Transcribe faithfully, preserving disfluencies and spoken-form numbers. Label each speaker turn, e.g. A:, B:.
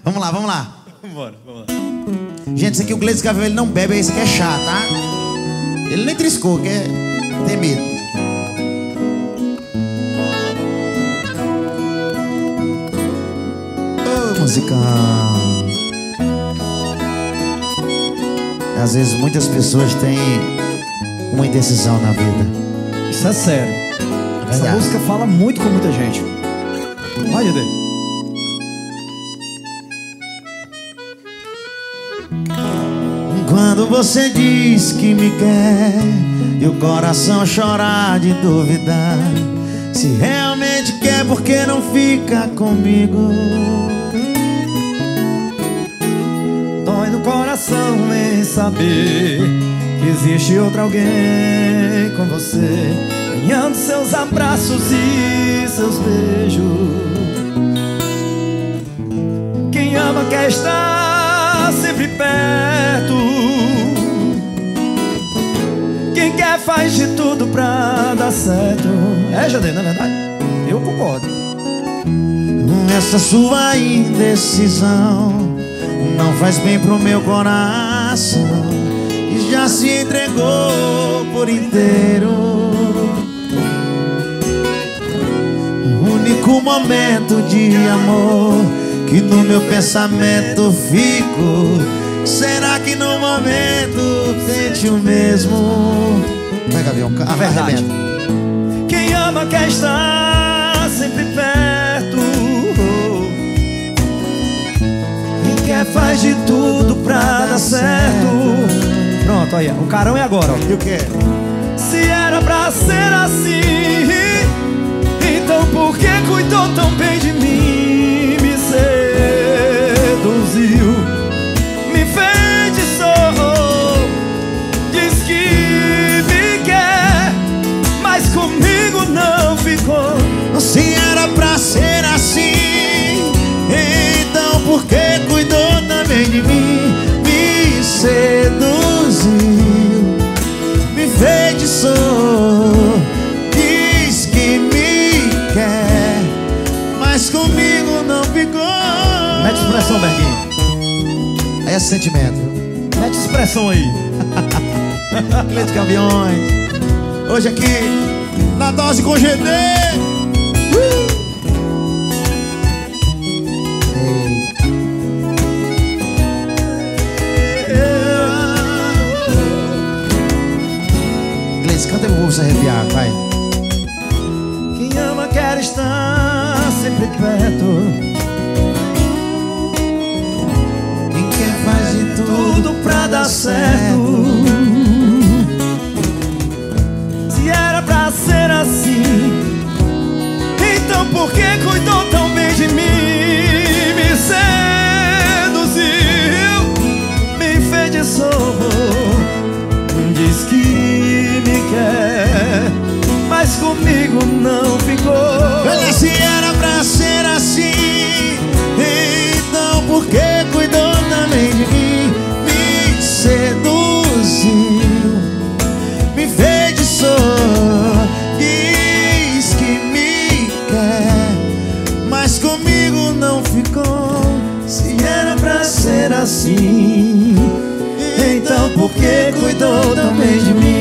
A: Vamos lá, vamos lá.
B: Bora, vamos lá.
A: Gente, isso aqui o Gleison Gavião, ele não bebe, esse aqui é chá, tá? Ele nem triscou, que é... tem medo. Ô, oh, musicão. Às vezes muitas pessoas têm uma indecisão na vida.
B: Isso é sério.
A: É
B: Essa música fala muito com muita gente. Olha daí.
A: Quando você diz que me quer e o coração chorar de duvidar, se realmente quer, por que não fica comigo?
B: Dói no coração em saber que existe outro alguém com você, ganhando seus abraços e seus beijos. Quem ama quer estar sempre perto, quem quer faz de tudo pra dar certo. É, Jadê, não é verdade? Eu concordo.
A: Essa sua indecisão não faz bem pro meu coração, que já se entregou por inteiro. O único momento de amor que no meu pensamento fico, será que no momento sente o mesmo? Vai, Gavião, a verdade.
B: Quem ama quer estar sempre perto, quem quer faz de tudo pra dar certo. Pronto, aí, o carão é agora, ó.
A: E o quê?
B: Se era pra ser assim, então por que cuidou tão bem de mim? Me seduziu, me enfeitiçou, diz que me quer, mas comigo não ficou.
A: Se era pra ser assim, então por que cuidou também de mim? Me seduziu, me enfeitiçou, diz que me quer, mas comigo não ficou.
B: Mete expressão, Berguinho.
A: Aí é sentimento.
B: Mete expressão aí.
A: Gleison Gaviões, hoje aqui na Dose com G D. uh! Gleison, canta pro povo se arrepiar, vai.
B: Quem ama quer estar sempre perto,
A: Quem quer faz de
B: tudo pra dar certo. Se era pra ser assim, então por que cuidou tão bem de mim? Me seduziu, me enfeitiçou, diz que me quer, mas comigo não ficou.
A: Olha, se era pra ser assim, então por que cuidou também de mim? Me seduziu, me enfeitiçou, diz que me quer, mas comigo não ficou.
B: Se era pra ser assim, então por que cuidou também de mim?